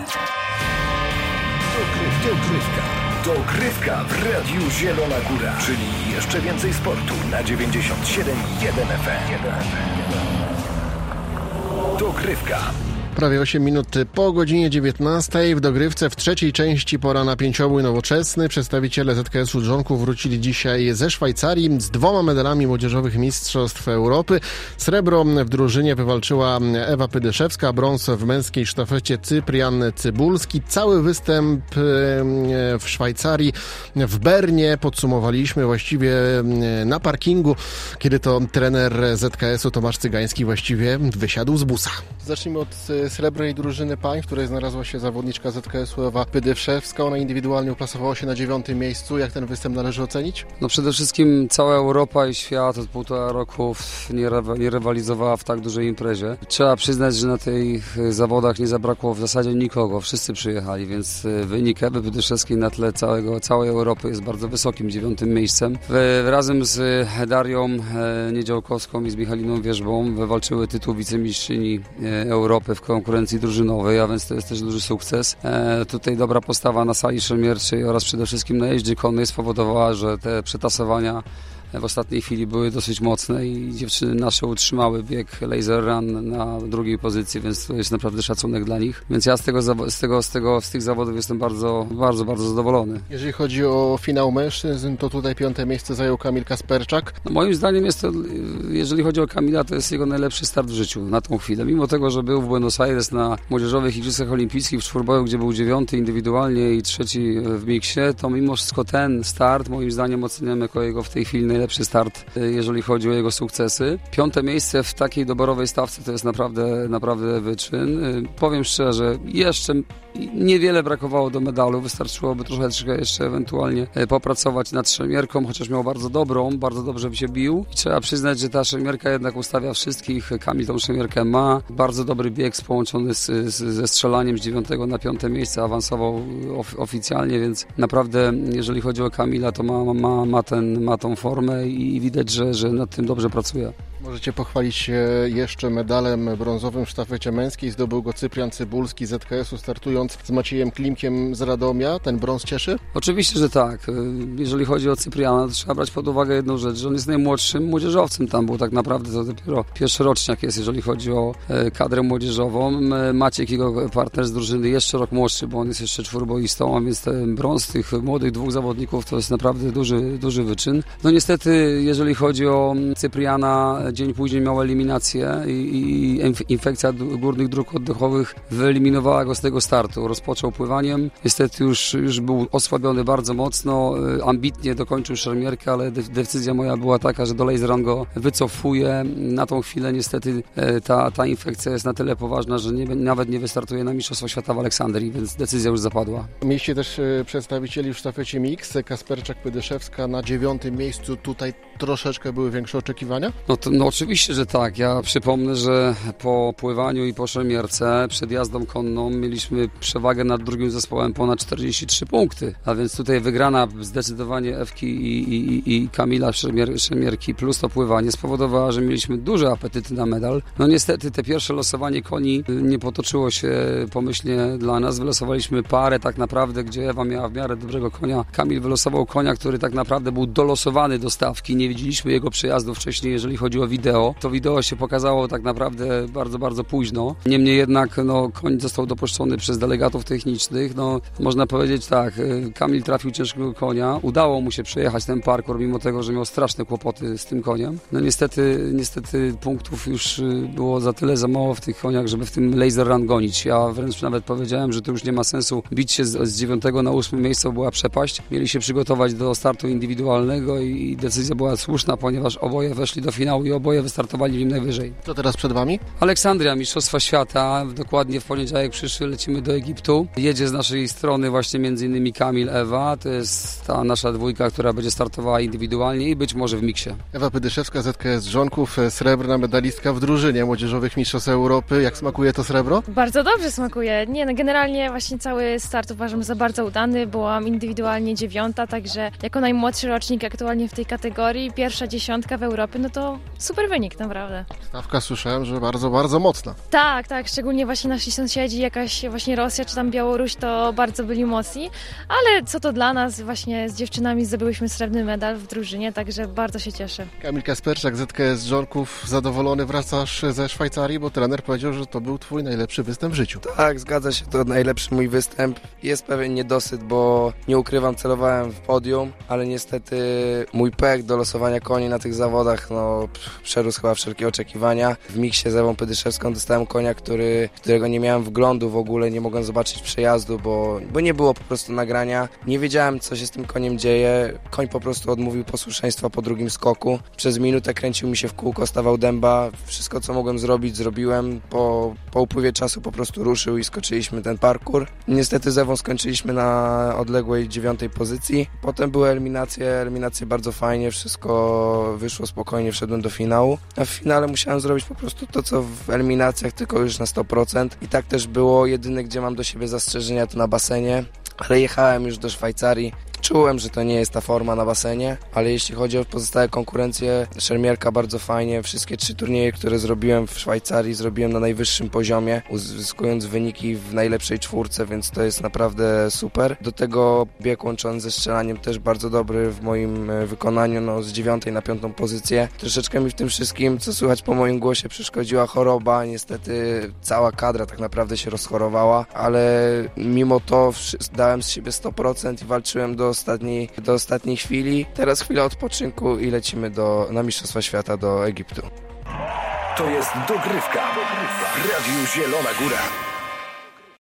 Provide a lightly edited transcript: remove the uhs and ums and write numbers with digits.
Dogrywka w Radiu Zielona Góra, czyli jeszcze więcej sportu na 97,1 FM. Dogrywka. Prawie 8 minut po godzinie 19 w dogrywce w trzeciej części pora na pięciobój nowoczesny. Przedstawiciele ZKS-u Dżonków wrócili dzisiaj ze Szwajcarii z 2 medalami młodzieżowych Mistrzostw Europy. Srebro w drużynie wywalczyła Ewa Pydyszewska, brąz w męskiej sztafecie Cyprian Cybulski. Cały występ w Szwajcarii, w Bernie podsumowaliśmy właściwie na parkingu, kiedy to trener ZKS-u Tomasz Cygański właściwie wysiadł z busa. Zacznijmy od srebrnej drużyny pań, w której znalazła się zawodniczka ZKS-u Ewa Pydyszewska. Ona indywidualnie uplasowała się na 9. miejscu. Jak ten występ należy ocenić? No przede wszystkim cała Europa i świat od 1,5 roku nie rywalizowała w tak dużej imprezie. Trzeba przyznać, że na tych zawodach nie zabrakło w zasadzie nikogo. Wszyscy przyjechali, więc wynik Ewy Pydyszewskiej na tle całej Europy jest bardzo wysokim, 9. miejscem. Razem z Darią Niedziałkowską i z Michaliną Wierzbą wywalczyły tytuł wicemistrzyni Europy w konkurencji drużynowej, a więc to jest też duży sukces. Tutaj dobra postawa na sali szermierczej oraz przede wszystkim na jeździe konnej spowodowała, że te przetasowania w ostatniej chwili były dosyć mocne i dziewczyny nasze utrzymały bieg laser run na 2. pozycji, więc to jest naprawdę szacunek dla nich. Więc ja z tych zawodów jestem bardzo zadowolony. Jeżeli chodzi o finał mężczyzn, to tutaj 5. miejsce zajął Kamil Kasperczak. No moim zdaniem jest to, jeżeli chodzi o Kamila, to jest jego najlepszy start w życiu na tą chwilę. Mimo tego, że był w Buenos Aires na młodzieżowych igrzyskach olimpijskich w czwórboju, gdzie był 9. indywidualnie i 3. w miksie, to mimo wszystko ten start moim zdaniem oceniam jako jego w tej chwili najlepszy start, jeżeli chodzi o jego sukcesy. 5. miejsce w takiej doborowej stawce to jest naprawdę wyczyn. Powiem szczerze, jeszcze niewiele brakowało do medalu, wystarczyłoby troszeczkę jeszcze ewentualnie popracować nad szermierką, chociaż miał bardzo dobrze się bił. I trzeba przyznać, że ta szermierka jednak ustawia wszystkich. Kamil tą szermierkę ma. Bardzo dobry bieg połączony ze strzelaniem z 9. na 5. miejsce, awansował oficjalnie, więc naprawdę jeżeli chodzi o Kamila, to ma tą formę i widać, że nad tym dobrze pracuje. Możecie pochwalić się jeszcze medalem brązowym w sztafecie męskiej. Zdobył go Cyprian Cybulski z ZKS-u, startując z Maciejem Klimkiem z Radomia. Ten brąz cieszy? Oczywiście, że tak. Jeżeli chodzi o Cypriana, to trzeba brać pod uwagę jedną rzecz, że on jest najmłodszym młodzieżowcem tam, bo tak naprawdę to dopiero pierwszoroczniak jest, jeżeli chodzi o kadrę młodzieżową. Maciek, jego partner z drużyny, jeszcze rok młodszy, bo on jest jeszcze czwórboistą, a więc ten brąz tych młodych 2 zawodników to jest naprawdę duży wyczyn. No niestety, jeżeli chodzi o Cypriana, dzień później miał eliminację i infekcja górnych dróg oddechowych wyeliminowała go z tego startu. Rozpoczął pływaniem, niestety już był osłabiony bardzo mocno, ambitnie dokończył szermierkę, ale decyzja moja była taka, że do laser run go wycofuje. Na tą chwilę niestety ta infekcja jest na tyle poważna, że nawet nie wystartuje na Mistrzostwa Świata w Aleksandrii, więc decyzja już zapadła. Mieliście też przedstawicieli w sztafecie mix, Kasperczak, Pydyszewska na 9. miejscu. Tutaj troszeczkę były większe oczekiwania? No oczywiście, że tak. Ja przypomnę, że po pływaniu i po szermierce przed jazdą konną mieliśmy przewagę nad drugim zespołem ponad 43 punkty. A więc tutaj wygrana zdecydowanie Ewki i Kamila szermierki plus to pływanie spowodowała, że mieliśmy duże apetyty na medal. No niestety te pierwsze losowanie koni nie potoczyło się pomyślnie dla nas. Wylosowaliśmy parę tak naprawdę, gdzie Ewa miała w miarę dobrego konia. Kamil wylosował konia, który tak naprawdę był dolosowany do stawki. Nie widzieliśmy jego przejazdu wcześniej, jeżeli chodzi o wideo. To wideo się pokazało tak naprawdę bardzo późno. Niemniej jednak koń został dopuszczony przez delegatów technicznych. Można powiedzieć tak, Kamil trafił ciężkiego konia. Udało mu się przejechać ten parkour, mimo tego, że miał straszne kłopoty z tym koniem. Niestety punktów już było za mało w tych koniach, żeby w tym laser run gonić. Ja wręcz nawet powiedziałem, że to już nie ma sensu bić się z 9. na 8. miejsce, była przepaść. Mieli się przygotować do startu indywidualnego i decyzja była słuszna, ponieważ oboje weszli do finału i oboje wystartowali w nim najwyżej. Co teraz przed Wami? Aleksandria, Mistrzostwa Świata. Dokładnie w poniedziałek przyszły lecimy do Egiptu. Jedzie z naszej strony właśnie m.in. Kamil, Ewa. To jest ta nasza dwójka, która będzie startowała indywidualnie i być może w miksie. Ewa Pydyszewska, ZKS Dżonków, srebrna medalistka w drużynie młodzieżowych Mistrzostw Europy. Jak smakuje to srebro? Bardzo dobrze smakuje. Generalnie właśnie cały start uważam za bardzo udany. Byłam indywidualnie 9, także jako najmłodszy rocznik aktualnie w tej kategorii i pierwsza 10 w Europie, no to super wynik naprawdę. Stawka słyszałem, że bardzo, bardzo mocna. Tak, szczególnie właśnie nasi sąsiedzi, jakaś właśnie Rosja czy tam Białoruś, to bardzo byli mocni, ale co to dla nas, właśnie z dziewczynami zdobyłyśmy srebrny medal w drużynie, także bardzo się cieszę. Kamil Kasperczak, ZKS Żorków, zadowolony wracasz ze Szwajcarii, bo trener powiedział, że to był twój najlepszy występ w życiu. Tak, zgadza się, to najlepszy mój występ. Jest pewien niedosyt, bo nie ukrywam, celowałem w podium, ale niestety mój pech do losowania koni na tych zawodach przerósł chyba wszelkie oczekiwania. W miksie z Ewą Pydyszewską dostałem konia, którego nie miałem wglądu w ogóle, nie mogłem zobaczyć przejazdu, bo nie było po prostu nagrania. Nie wiedziałem, co się z tym koniem dzieje. Koń po prostu odmówił posłuszeństwa po drugim skoku. Przez minutę kręcił mi się w kółko, stawał dęba. Wszystko, co mogłem zrobić, zrobiłem. Po upływie czasu po prostu ruszył i skoczyliśmy ten parkour. Niestety z Ewą skończyliśmy na odległej 9. pozycji. Potem były eliminacje bardzo fajnie, wszystko wyszło spokojnie, wszedłem do finału. A w finale musiałem zrobić po prostu to, co w eliminacjach, tylko już na 100%. I tak też było. Jedyne, gdzie mam do siebie zastrzeżenia, to na basenie. Ale jechałem już do Szwajcarii. Czułem, że to nie jest ta forma na basenie, ale jeśli chodzi o pozostałe konkurencje, szermierka bardzo fajnie. Wszystkie 3 turnieje, które zrobiłem w Szwajcarii, zrobiłem na najwyższym poziomie, uzyskując wyniki w najlepszej 4, więc to jest naprawdę super. Do tego bieg łączony ze strzelaniem też bardzo dobry w moim wykonaniu, z 9. na 5. pozycję. Troszeczkę mi w tym wszystkim, co słychać po moim głosie, przeszkodziła choroba. Niestety cała kadra tak naprawdę się rozchorowała, ale mimo to dałem z siebie 100% i walczyłem do ostatniej chwili. Teraz chwila odpoczynku i lecimy na Mistrzostwa Świata do Egiptu. To jest Dogrywka w Radiu Zielona Góra.